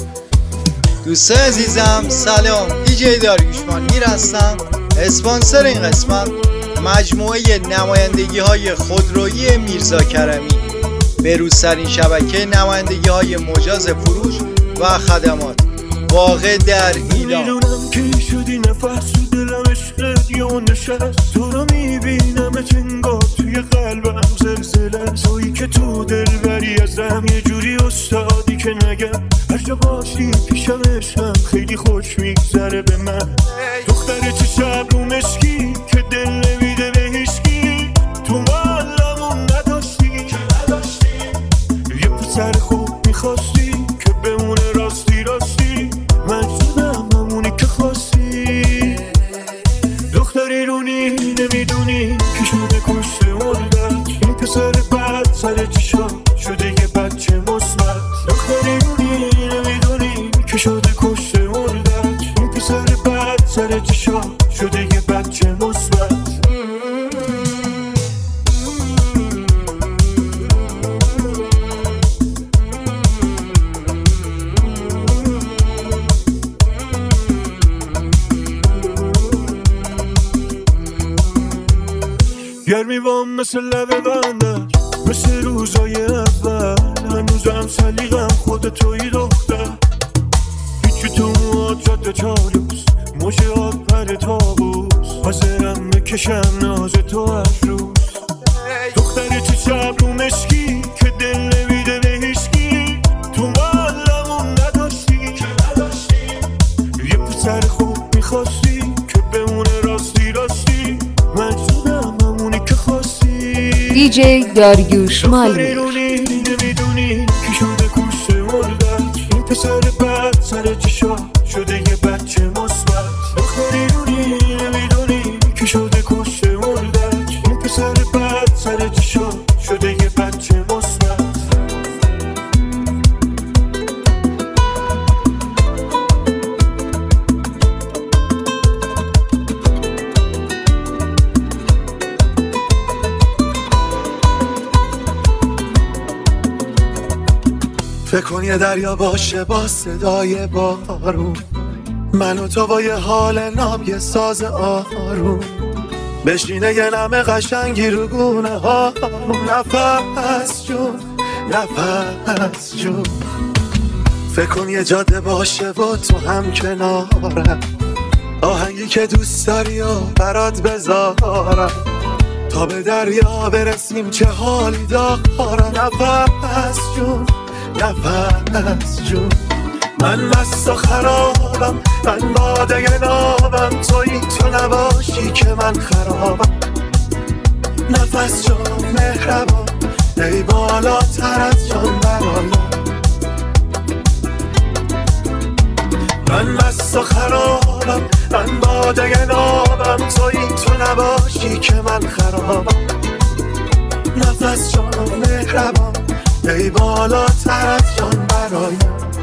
دوستان عزیزم سلام، دیجی داریوشمال هستم. اسپانسر این قسمت مجموعه نمایندگی های خودرویی میرزا کرمی، بروزترین شبکه نمایندگی های مجاز فروش و خدمات واقع در ایران. میدونم که شدی نفس تو دلم، عشقت یا نشست تو رو میبینم انگار توی قلبم زلزله، تویی که تو دل بری ازم یه جوری استادی که نگم هر جا باشی پیشم عشقم خیلی خوش میگذره به من. دختر چه شب رو مشکی که دل نمیده به هیچکی، تو مالمون نداشتی یه پسر خوب میخواستی که بمونه راستی راستی، من شدم همونی که خواستی. دختری رونی نمیدونی که شده کشته مردد، این پسر بد سر چشا شده یه بچه مثبت. دختری رونی نمیدونی که شده کشته مردد، این پسر بد سر چشا شده یه بچه مثبت. گرمی بام مثل لبه بندش، مثل روزای اول، هنوزم سلیقم خود توی دختر. هیچی تو موهات جاده چالوس، موجهات پر تابوس، حاضرم بکشم ناز تو هر روز. دختر چه شب رو مشکی که دل نمیده به هیچکی، تو مالمون نداشتی یه پسر خوب میخواستی که بمونه راستی راستی، من شدم همونی که خواستی. دیجی داریوشمال نمیدونی که شده کشته مردد، این پسر بد سر چشا شده یه بچه مثبت. دختری رونی نمیدونی که شده کشته مردد، این پسر بد سر چشا شده یه بچه مثبت. فکر کن یه دریا باشه با صدای بارون، من و تو با یه حال ناب یه ساز آروم، بشینه یه نمه قشنگی رو گونه ها، نفس جون نفس جون. فکر کن یه جاده باشه و تو هم کنارم، آهنگی که دوست داری و برات بذارم، تا به دریا برسیم چه حالی دارم. نفس جون نفس جون، من مست و خرابم، من باده نابم، تویی تو نباشی که من خرابم. نفس جون مهربان، ای بالاتر از جان برایم. من مست و خرابم، من باده نابم، تویی تو نباشی که من خرابم. نفس جون مهربان، ای بالاتر از جان برایم.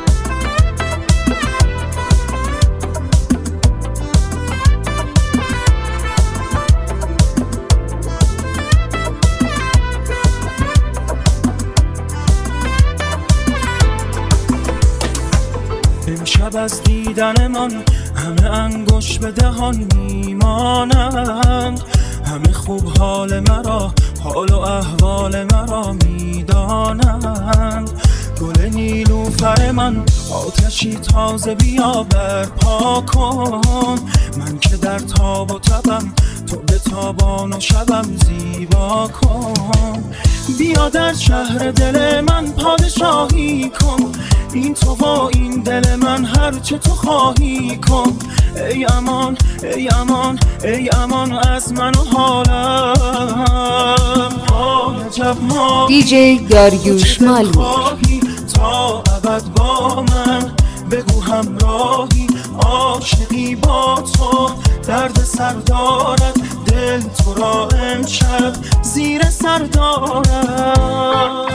امشب از دیدن من همه انگوش به دهان میمانند، همه خوب حال مرا، حال و احوال مرا میدانند. گل نیلوفر من آتشی تازه بیا برپا کن، من که در تاب و تبم، تو به تابان و شبم زیبا کن. بیا در شهر دل من پادشاهی کن، این تو و این دل من هرچه تو خواهی کن. ای امان ای امان ای امان از من و حالم، عجب ما دیجی داریوشمال تا ابد با من. بگو همراهی عاشقی با تو، درد سر دارد دل تو را امشب زیر سر دارد.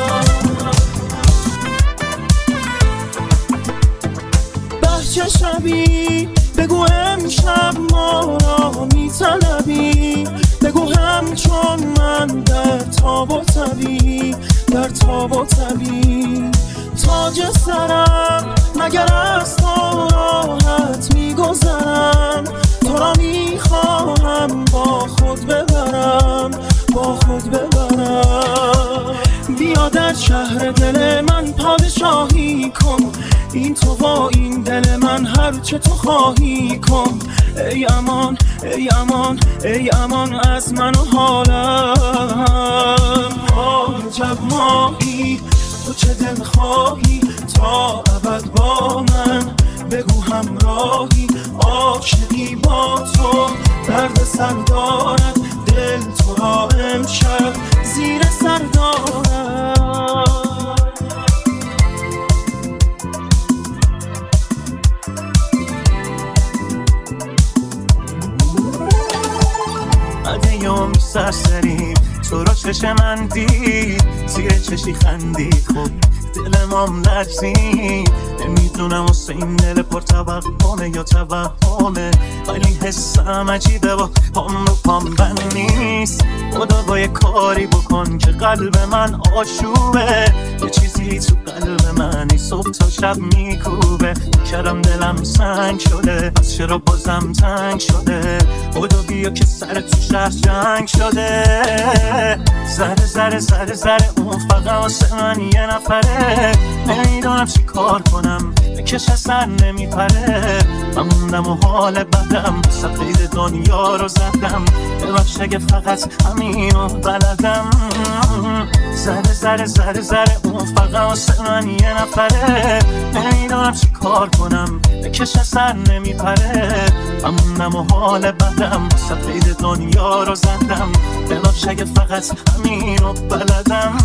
بهچه شبی بگو امشب ما را میطلبی، بگو همچون من در تاب و تبی، در تاب و تبی. تاج سرم مگر هرچه تو خواهی کن. ای امان ای امان ای امان از من و حالم. عجب ماهی تو چه دل خواهی تا ابد با من، بگو همراهی عاشقی با تو. درد سر دارد دل تو را امشب زیر سر دارد. یومی سرسریم تو را چشم من دید، زیر چشی خندید، خب دل مام لرزید. نمیدونم واسه این دل پر توقعه یا توهمه، ولی حسم عجیبه و پام رو پام بند نیست. خدا با یه کاری بکن که قلب من آشوبه، یه چیزی تو قلب منی صبح تا شب میکوبه. کردم دلم سنگ شده، پس چرا بازم تنگ شده؟ خدا بیا که سر تو شهر جنگ شده. زره زره زره زره اون فقط واسه من یه نفره، نمیدونم چی کار کنم بکش اصلا نمیپره. من موندم و حال بدم سفید دنیا رو زدم، ببخش اگه فقط همینو بلدم. زره زره زره زره اون فقط واسه من یه نفره، نمیدونم چی کار کنم بکش اصلا نمیپره. من موندم و حال بدم سفید دنیا رو زدم، ببخش اگه فقط همینو بلدم.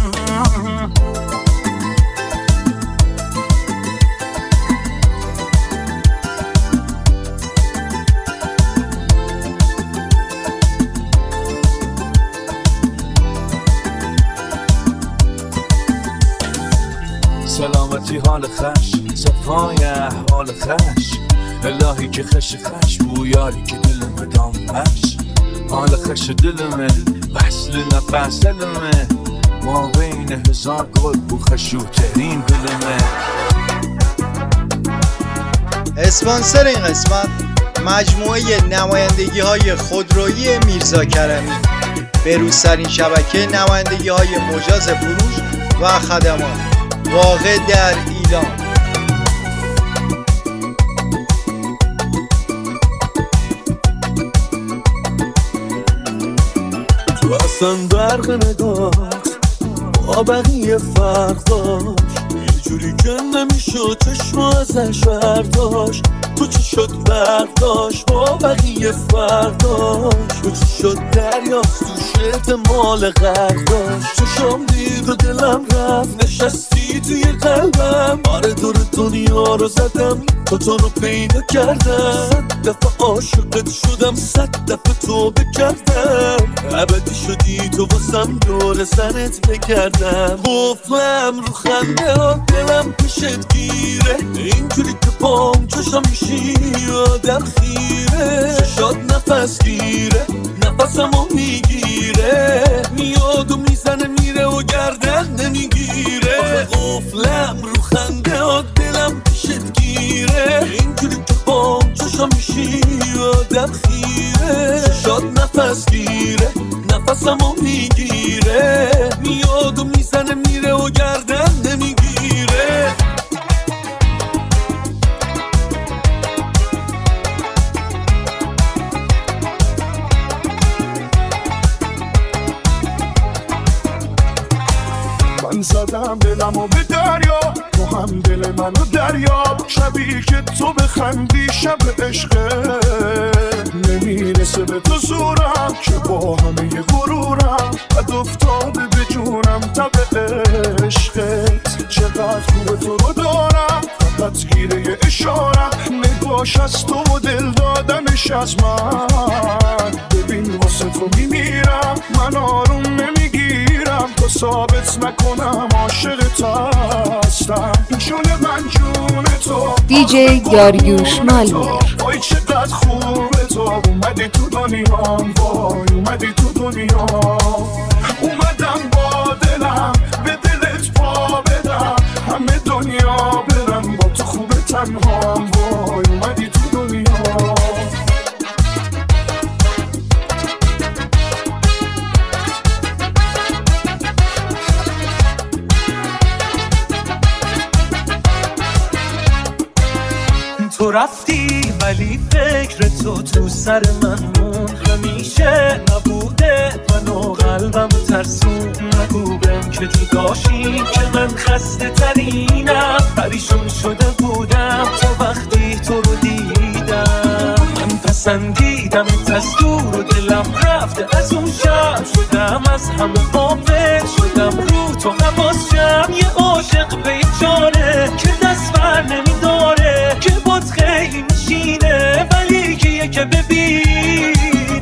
سلامتی حال خش، صفای احوال خش، الهی که خش خش بویاری که دلمه دامش. حال خش دلمه وصل نفس دلمه، ما بین هزار گل بو خشوترین دلمه. اسپانسر این قسمت مجموعه نمایندگی های خودرویی میرزا کرمی، بروزترین شبکه نمایندگی های مجاز فروش و خدمات واقع در ایران. تو اصلا برق نگاهت با بقیه فرق داشت، یه جوری که نمیشد چشم ازش برداشت. تو چی شد برداشت با بقیه فرق داشت، تو چی شد دریاست تو شرط مال غرق داشت. چشم دید و دلم رفت نشستی توی قلبم، آره دور دنیا رو زدم تو رو پیدا کردم. 100 دفعه عاشقت شدم 100 دفعه توبه کردم، ابدی شدی تو واسم دور سرت بگردم. قفلم رو خنده ها دلم پیشت گیره، اینجوری که پام چشم میشی آدم خیره. چشات نفس گیره نفسمو میگیره، میاد و میزنه میره و گردن نمیگیره. قفلم رو خنده ها دلم پیشت گیره، اینجوری که پام چشم میشی آدم خیره. چشات نفس گیره نفسمو میگیره، میاد و میزنه میره و گردن نمیگیره. من زدم دلمو به دریا، تو هم دل منو دریا. شبی که تو بخندی شب عشقه، نمیرسه به تو زورم که با همه غرورم قد افتاده به جونم تب عشقت. چقدر خوبه تو رو دارم فقط گیره یه اشارم، نگاش از تو و دل دادنش از من. ببین واسه تو میمیرم من آروم نمیگیرم، تو ثابت نکنم عاشقت هستم. جون من جون تو دیجی داریوش مالمیر. وای چقدر خوبه تو اومدی تو دنیام، وای اومدی تو دنیام. اومدم با دلم به دلت پا بدم، همه دنیا برم با تو خوبه تنهام. وای اومدی تو دنیام. تو رفتی ولی فکر تو سر من مون، همیشه نبوده من و قلبم ترسون. نگو بهم که جداشی که من خسته ترینم، پریشون شده بودم تا وقتی تو رو دیدم. من پسندیدم از دور و دلم رفته از اون شب، شدم از همه غافل، شدم رو تو حواسم. یه عاشق به یه جانه که دست بر نمیداره، که باد خیلی میشینه ولی کیه که ببینه.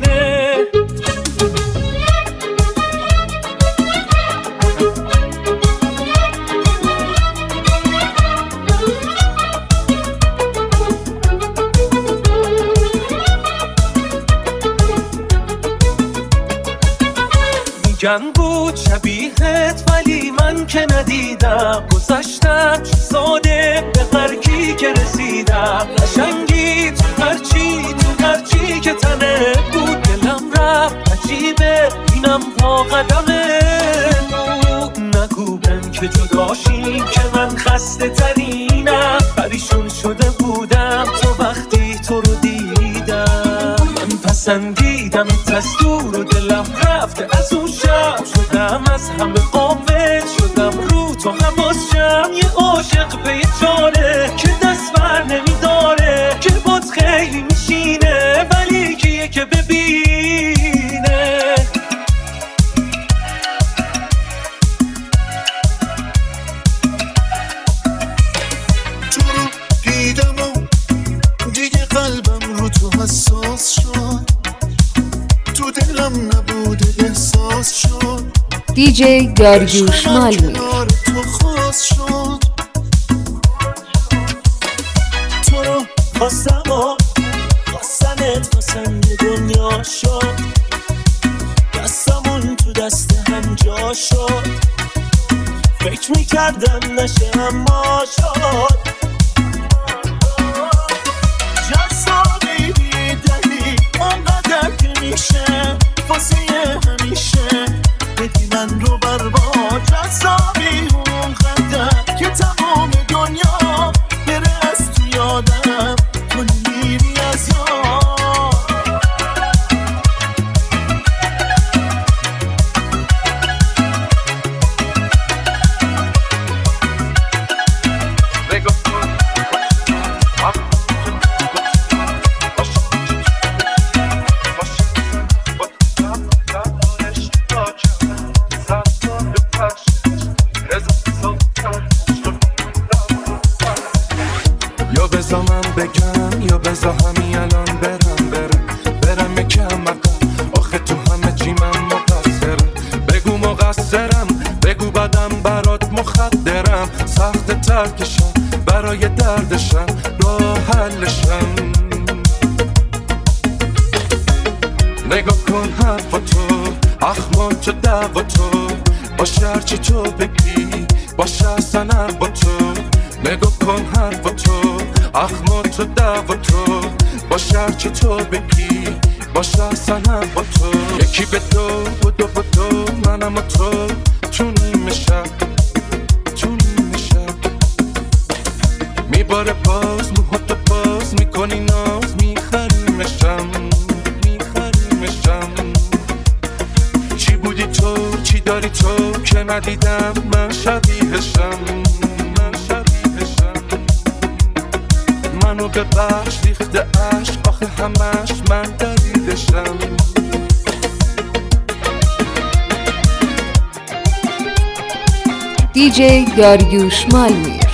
میگن بود شبیهت ولی من که ندیدم، گذشتم ساده به هر کی که رسیدم. قشنگی تو هرچی که تنه بود، دلم رفت عجیبه اینم با قدمه بود. نگو بهم که جداشی که من خسته ترینم، پریشون شده بودم تا وقتی تو رو دیدم. من پسندیدم از دور و دلم رفته از اون شب، شدم از همه غافل، شدم رو تو حواسم. یه عاشق به یه جانه که دست بر نمیداره، که باد خیلی میشینه ولی کیه که ببینه. تو رو دیدم و دیگه قلبم رو تو حساس شد، تو دلم نبوده احساس شد. دیجی داریوش مالمیر. تو خواست شد، تو رو خواستم و خواستنت پسند دنیا شد. دستمون تو دست هم جا شد، فکر میکردم نشه اما شد. جذابی بیدلی آنقدر که میشه واسه همیشه، بدی من رو برباد. جذابی اونقدر که تمام دنیا بره از تو یادم، تو نمیری از یاد. یا بزا من بگم یا بزا همین الان برم یکم مقام. آخه تو همه چیمم مقصرم، بگو مقصرم، بگو بدم برات مخدرم. سخت ترکشم برای دردشم، راه حلشم. نگاه کن حرفا تو، اخمال تو دعوا تو، باشه هرچی تو بگی باشه اصلا با تو. نگاه کن حرفا تو، اخمال تو دعوا تو، باشه هرچی تو بگی باشه اصلا با تو. یکی به دو با تو، منم و تو نیمه شب میباره باز موهاتو باز میکنی ناز، میخریمشم. چی بودی تو چی داری تو که ندیدم من شبیهشم. منو ببخش ریخته عشق، آخه همش من دریدشم. دیجی داریوش مالمیر.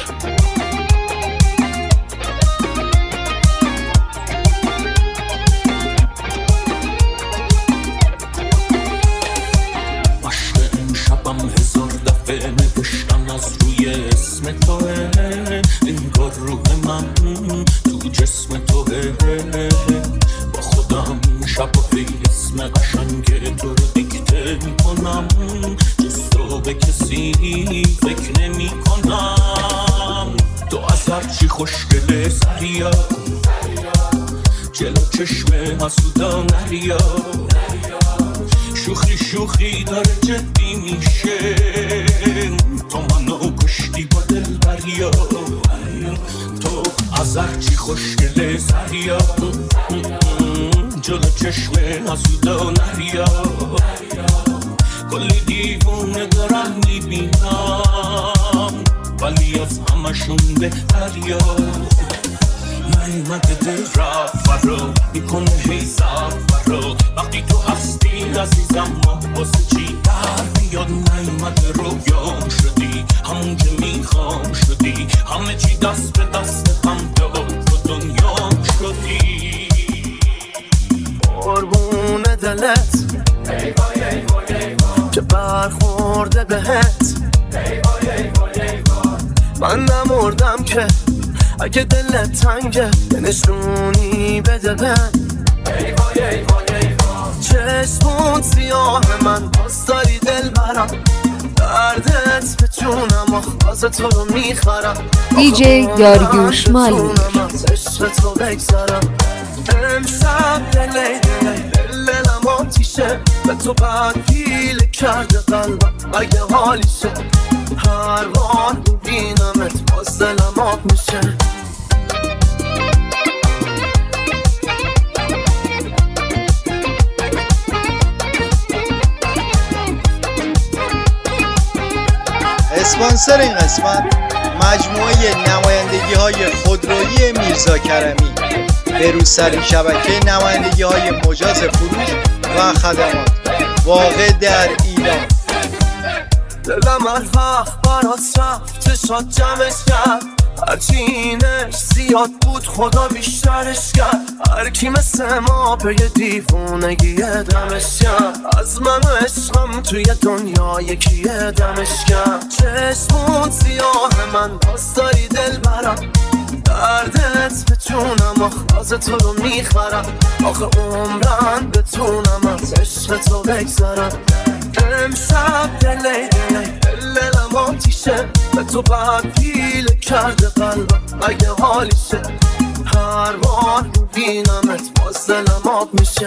نوشتم از روی اسم توه، انگار روح من تو جسم توه. با خودم شب و اسم قشنگ تو رو دیکته میکنم، جز تو به کسی فکر نمی کنم. تو از هرچی خوشگله سریا، جلو چشم حسودا نریا. شوخی داره جدی میشه، تو منو کشتی با دل بریا. تو از هرچی خوشگله زریا جلو چشم حسود و نریا کلی دیوونه دارم میبینم ولی از همشون بهتریا نیمده دل رفت رو میکنه هی سفر رو وقتی تو هستی عزیزم ما واسه چی در بیاد نیمده رویام شدی همون که میخوام شدی همه چی دست به دست هم داد و دنیام شدی قربون دلت که برخورده بهت من نمردم که اگه دلت تنگه نشونی بده من چشمون سیاه من باز داری دل برم دردت به جونم آخوازه تو رو میخرم دیجی داریوش مالمیر عشق تو بگذارم امشب دلی دلم آتیشه به تو بعد پیله کرده قلبم مگه حالیشه هر بار میبینمت باز دلم آب میشه اسپانسر این قسمت مجموعه نمایندگی های خودرویی میرزا کرمی، بروزترین شبکه نمایندگی های مجاز فروش و خدمات واقع در ایران. دلم الحق برات رفت چشات جمعش کرد هرچی اینش زیاد بود خدا بیشترش کرد هر کی مثل ما به یه دیوونگی دمش کرد از من و عشقم توی دنیا یکی دمش کرد چشمون سیاه من باز داری دل برم دردت به جونم آخوازه تو رو میخرم آخه عمرم بتونم از عشق تو بگذارم امشب دلم آتیشه به تو بعد پیله کرده قلبم مگه حالیشه هر بار میبینمت باز دلم آب میشه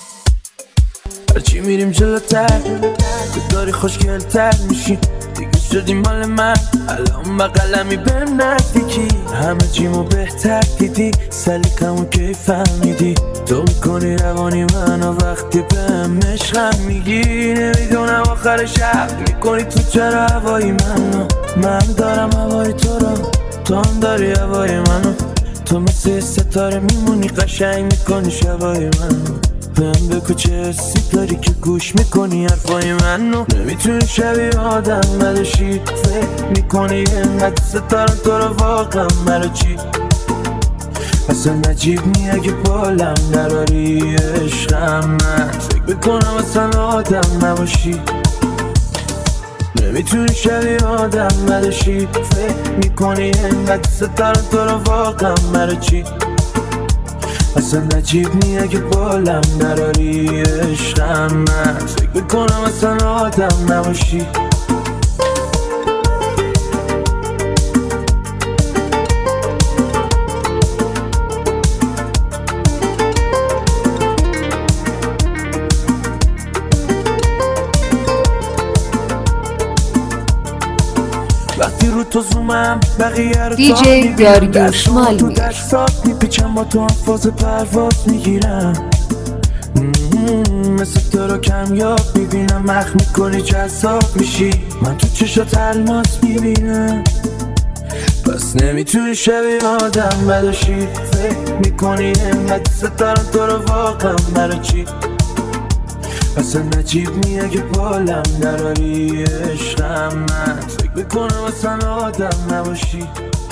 هرچی میریم جلوتر تو داری خوشگلتر میشی دیگه شدی مال من الان بقلمی بهم نزدیکی همه چیمو بهتر دیدی سلیقمو کی فهمیدی تو میکنی روانی منو وقتی بهم عشقم میگی نمیدونم آخر شب میکنی تو چرا هوای منو من دارم هوای تو رو تو هم داری هوای منو تو مثل ستاره میمونی قشنگ میکنی شبای منو بهم بگو چه حسی داری که گوش میکنی حرفای منو نمیتونی شبیه آدم نداشی فکر میکنی اینقدر ستاره تو رو واقعا مرا چی اصلا نجیب نی اگه بالم نراری عشقم من فکر میکنم اصلا آدم نباشی نمیتونی شبیه آدم نداشی فکر میکنی اینقدر ستاره تو رو واقعا مرا چی اصلا نجیب نی اگه بالم نراری عشقم من فکر میکنم اصلا آدم نباشی وقتی رو تو زومم بقیه رو دیجی داریوش مالمیر تو درسات میپیچم با تو هم فاز پرواز میگیرم مثل تو رو کمیاب میبینم مخ میکنی جذاب میشی من تو چشات الماس میبینم پس نمیتونی شبیه آدم بداشی فکر میکنی اینقدر ستارم تو رو واقعا مرا چی اصلا نجیب نی اگه بالم نراری عشقم من فکر میکنم اصلا آدم نباشی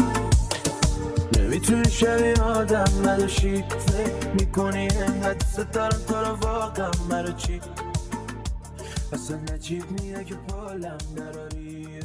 نمیتونی شبیه آدم نداشی فکر میکنی اینقدر ستارم تو رو واقعا مرا چی اصلا نجیب نی اگه بالم نراری